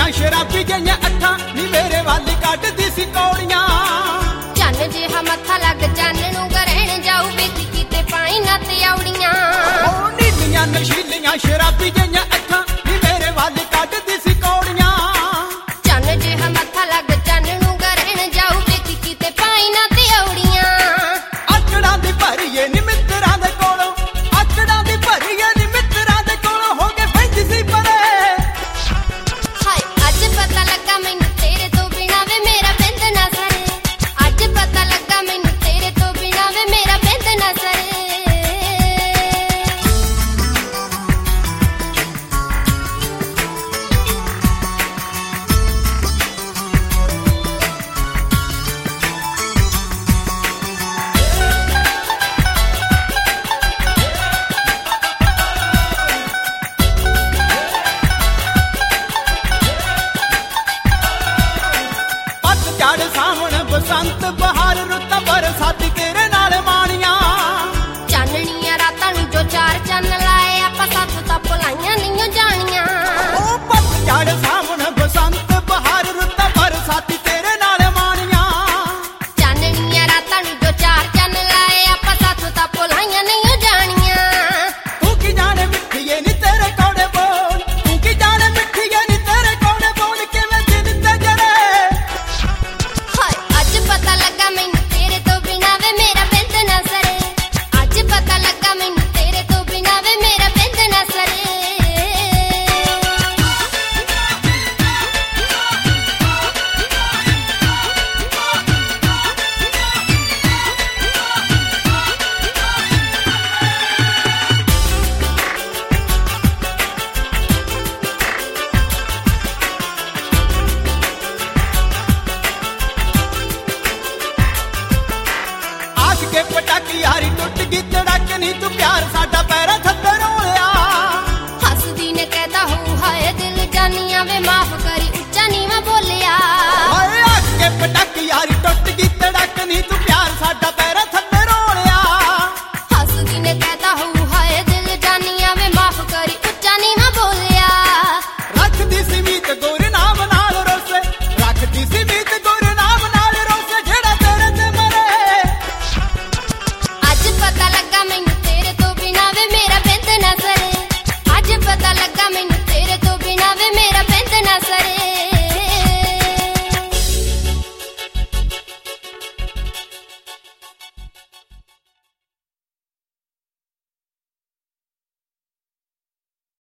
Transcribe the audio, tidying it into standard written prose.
नशीलियां शराबी जिहियां अखां नी मेरे वाल कढदी सी कौड़ियां। चन जिहा मत्था लग चन नूं ग्रहण जाऊ विच किते पाई ना तिऔड़ियां। ओ नीलियां नशीलियां शराबी जिहियां अखां नी मेरे वाल कढदी सी कौड़ियां। चन जिहा मत्था लग चन नूं ग्रहण जाऊ विच किते पाई ना तिऔड़ियां। आकड़ां दी भरीए नी मित्तरां दे कोलों, आकड़ां दी भरीए नी मित्तरां दे कोलों हो गए पैंदी सी परे। हाय अज पता लगा मैनू तेरे तो बिना वे मेरा बिंद ना सरे। अज पता लगा मैनू तेरे तो बिना वे मेरा बिंद ना सरे। पतझड़ सावण बसंत बहार रुत्तां बरसाती तेरे नाल माणियां। चानणियां रातां नूं जो चार चन्न लाए आपां सੱਤ तां भुलाइयां नहीं जाणियां। ओ पतझड़ सावण बसंत बहार रुत्तां बरसाती तेरे नाल माणियां। चानणियां रातां नूं जो चार चन्न लाए आपां सੱਤ तां भुलाइयां नहीं जाणियां। तू की जाने मिठीए नी तेरे कौड़े बोल, तू की जाने मिठीए नी तेरे कौड़े बोल किवें दिल ते जड़े। हाय अज पता लगा मैनू तेरे तो बिना वे मेरा बिंद ना सरे। अज पता लगा मैनू तेरे तो बिना वे मेरा बिंद ना सरे। आश के पटाकी यारी टुट गई तड़क नी तू प्यार साडा पैरा थੱਲੇ ਰੋਲਿਆ। हसदी ने कहता हो हाय दिल जानिया वे माफ करी उच्चा नीवा बोलिया। हाय आश के पटाकी यारी टुट गई तड़क नी तू